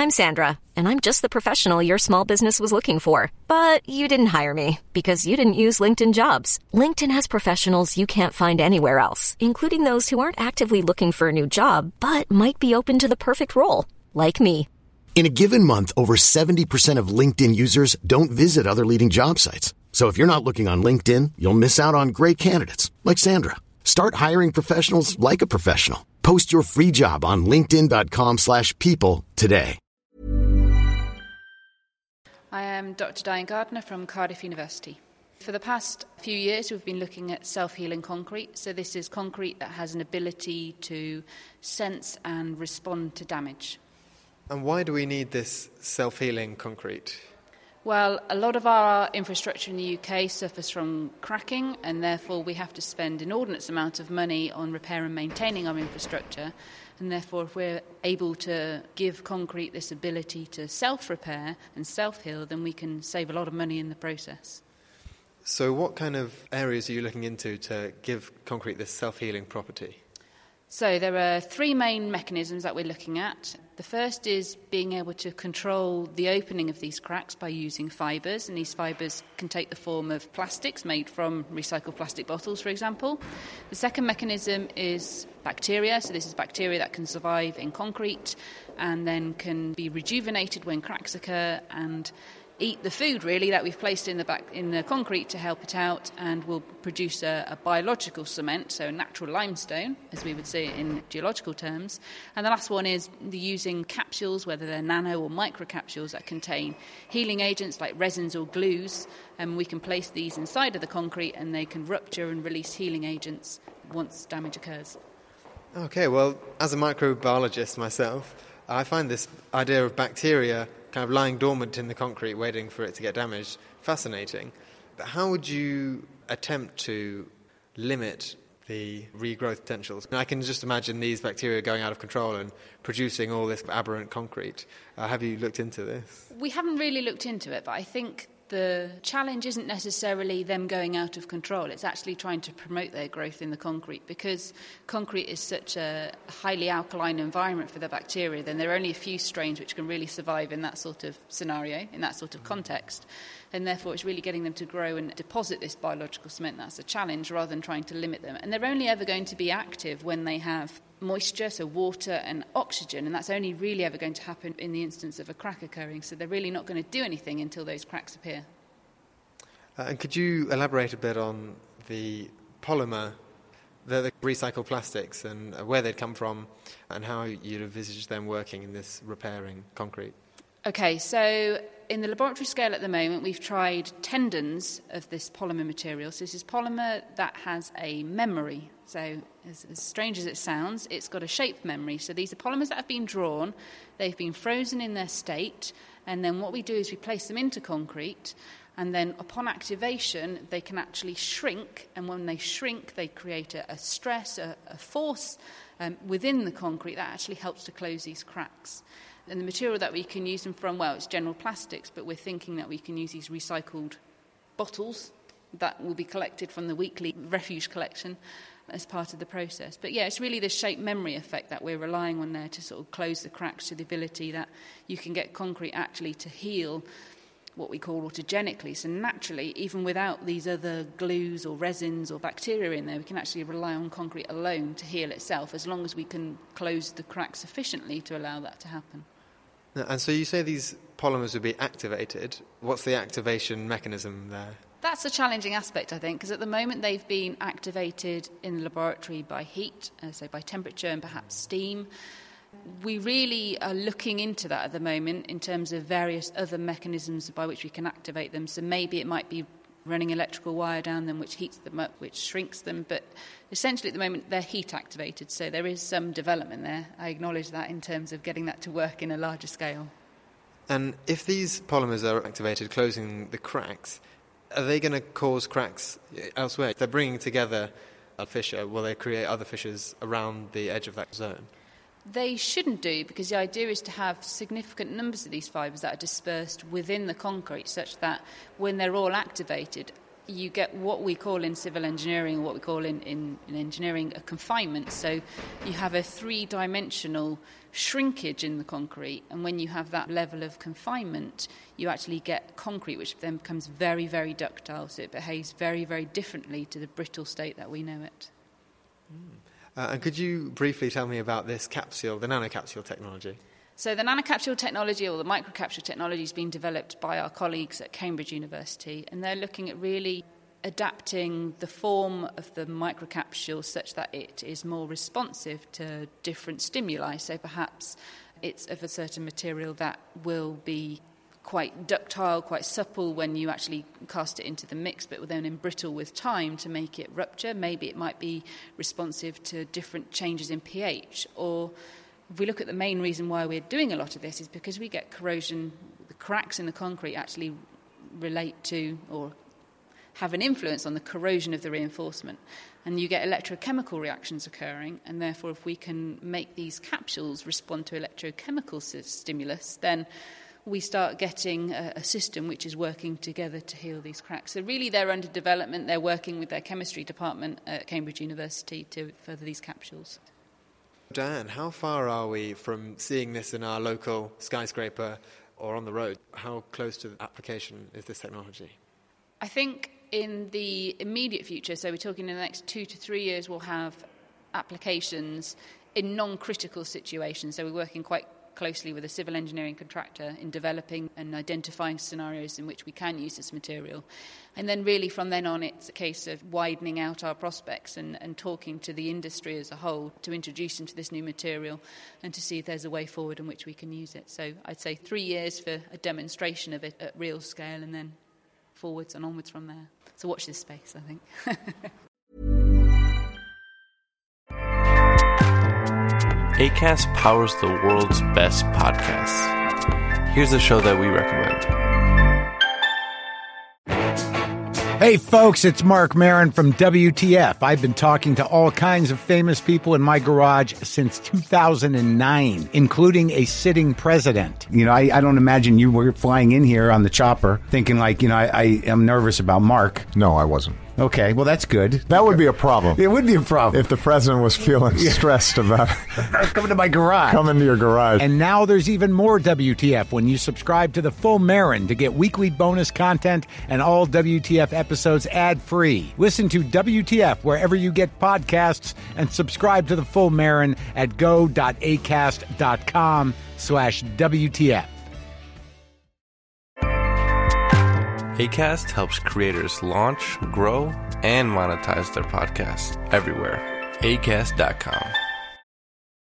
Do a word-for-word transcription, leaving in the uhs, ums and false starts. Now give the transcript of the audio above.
I'm Sandra, and I'm just the professional your small business was looking for. But you didn't hire me because you didn't use LinkedIn Jobs. LinkedIn has professionals you can't find anywhere else, including those who aren't actively looking for a new job, but might be open to the perfect role, like me. In a given month, over seventy percent of LinkedIn users don't visit other leading job sites. So if you're not looking on LinkedIn, you'll miss out on great candidates like Sandra. Start hiring professionals like a professional. Post your free job on linkedin.com slash people today. I am Doctor Diane Gardner from Cardiff University. For the past few years, we've been looking at self-healing concrete. So this is concrete that has an ability to sense and respond to damage. And why do we need this self-healing concrete? Well, a lot of our infrastructure in the U K suffers from cracking, and therefore we have to spend inordinate amount of money on repair and maintaining our infrastructure. And therefore, if we're able to give concrete this ability to self-repair and self-heal, then we can save a lot of money in the process. So what kind of areas are you looking into to give concrete this self-healing property? So there are three main mechanisms that we're looking at. The first is being able to control the opening of these cracks by using fibres, and these fibres can take the form of plastics made from recycled plastic bottles, for example. The second mechanism is bacteria, so this is bacteria that can survive in concrete and then can be rejuvenated when cracks occur and eat the food, really, that we've placed in the back in the concrete to help it out, and will produce a, a biological cement, so a natural limestone, as we would say in geological terms. And the last one is the using capsules, whether they're nano or micro capsules, that contain healing agents like resins or glues, and we can place these inside of the concrete and they can rupture and release healing agents once damage occurs. Okay, well, as a microbiologist myself, I find this idea of bacteria kind of lying dormant in the concrete waiting for it to get damaged fascinating. But how would you attempt to limit the regrowth potentials? I can just imagine these bacteria going out of control and producing all this aberrant concrete. Uh, have you looked into this? We haven't really looked into it, but I think the challenge isn't necessarily them going out of control. It's actually trying to promote their growth in the concrete, because concrete is such a highly alkaline environment for the bacteria. Then there are only a few strains which can really survive in that sort of scenario, in that sort of context. And therefore it's really getting them to grow and deposit this biological cement that's a challenge, rather than trying to limit them. And they're only ever going to be active when they have moisture, so water and oxygen, and that's only really ever going to happen in the instance of a crack occurring. So they're really not going to do anything until those cracks appear. Uh, and could you elaborate a bit on the polymer, the, the recycled plastics, and uh, where they'd come from, and how you'd envisage them working in this repairing concrete? Okay, so in the laboratory scale at the moment, we've tried tendons of this polymer material. So this is polymer that has a memory. So as, as strange as it sounds, it's got a shape memory. So these are polymers that have been drawn, they've been frozen in their state, and then what we do is we place them into concrete, and then upon activation, they can actually shrink, and when they shrink, they create a, a stress, a, a force um, within the concrete that actually helps to close these cracks. And the material that we can use them from, well, it's general plastics, but we're thinking that we can use these recycled bottles that will be collected from the weekly refuse collection as part of the process. But yeah, it's really the shape memory effect that we're relying on there to sort of close the cracks, to the ability that you can get concrete actually to heal what we call autogenically. So naturally, even without these other glues or resins or bacteria in there, we can actually rely on concrete alone to heal itself, as long as we can close the cracks sufficiently to allow that to happen. And so you say these polymers would be activated. What's the activation mechanism there? That's a challenging aspect, I think, because at the moment they've been activated in the laboratory by heat, uh, so by temperature and perhaps steam. We really are looking into that at the moment in terms of various other mechanisms by which we can activate them. So maybe it might be running electrical wire down them, which heats them up, which shrinks them. But essentially at the moment they're heat activated, so there is some development there. I acknowledge that in terms of getting that to work in a larger scale. And if these polymers are activated, closing the cracks, are they going to cause cracks elsewhere? If they're bringing together a fissure, will they create other fissures around the edge of that zone? They shouldn't do, because the idea is to have significant numbers of these fibres that are dispersed within the concrete, such that when they're all activated, you get what we call in civil engineering, what we call in, in, in engineering, a confinement. So you have a three-dimensional shrinkage in the concrete, and when you have that level of confinement, you actually get concrete, which then becomes very, very ductile, so it behaves very, very differently to the brittle state that we know it. Mm. Uh, and could you briefly tell me about this capsule, the nanocapsule technology? So the nanocapsule technology, or the microcapsule technology, is being developed by our colleagues at Cambridge University, and they're looking at really adapting the form of the microcapsule such that it is more responsive to different stimuli. So perhaps it's of a certain material that will be quite ductile, quite supple when you actually cast it into the mix, but will then embrittle with time to make it rupture. Maybe it might be responsive to different changes in pH, or if we look at the main reason why we're doing a lot of this is because we get corrosion. The cracks in the concrete actually relate to or have an influence on the corrosion of the reinforcement. And you get electrochemical reactions occurring, and therefore if we can make these capsules respond to electrochemical stimulus, then we start getting a, a system which is working together to heal these cracks. So really they're under development. They're working with their chemistry department at Cambridge University to further these capsules. Diane, how far are we from seeing this in our local skyscraper or on the road? How close to application is this technology? I think in the immediate future, so we're talking in the next two to three years, we'll have applications in non-critical situations. So we're working quite closely with a civil engineering contractor in developing and identifying scenarios in which we can use this material. And then really from then on, it's a case of widening out our prospects and, and talking to the industry as a whole to introduce them to this new material and to see if there's a way forward in which we can use it. So I'd say three years for a demonstration of it at real scale, and then forwards and onwards from there. So watch this space, I think. Acast powers the world's best podcasts. Here's a show that we recommend. Hey folks, it's Mark Maron from W T F. I've been talking to all kinds of famous people in my garage since two thousand nine, including a sitting president. You know, I, I don't imagine you were flying in here on the chopper thinking like, you know, I, I am nervous about Mark. No, I wasn't. Okay, well, that's good. That would be a problem. It would be a problem. If the president was feeling stressed about coming to my garage. Coming to your garage. And now there's even more W T F when you subscribe to the full Marin to get weekly bonus content and all W T F episodes ad-free. Listen to W T F wherever you get podcasts and subscribe to the full Marin at go.acast.com slash WTF. Acast helps creators launch, grow, and monetize their podcasts everywhere. acast dot com.